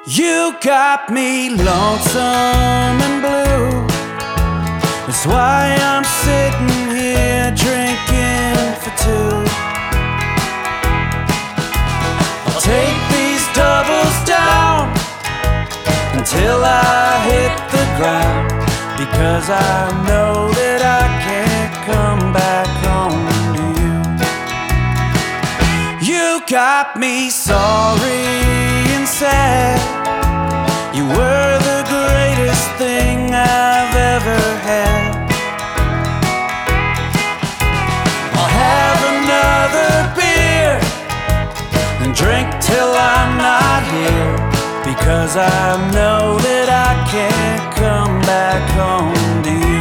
You got me lonesome and blue. That's why I'm sitting here drinking for two. I'll take these doubles down until I hit the ground, because I know that I can't come back home to you. You got me sorry and sad. You were the greatest thing I've ever had. I'll have another beer and drink till I'm not here, because I know that I can't come back home to you.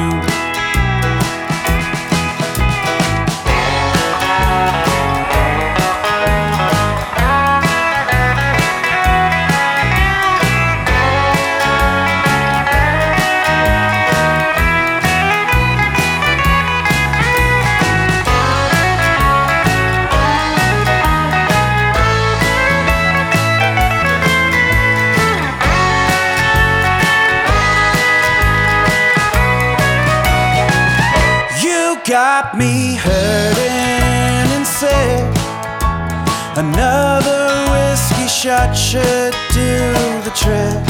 Got me hurting and sick. Another whiskey shot should do the trick.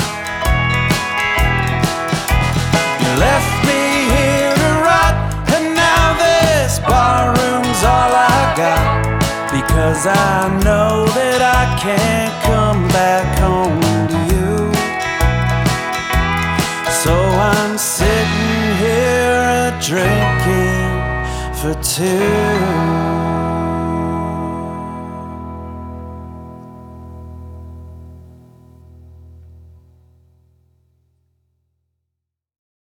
You left me here to rot, and now this barroom's all I got, because I know that I can't come back home to you. So I'm sitting here drinking for two.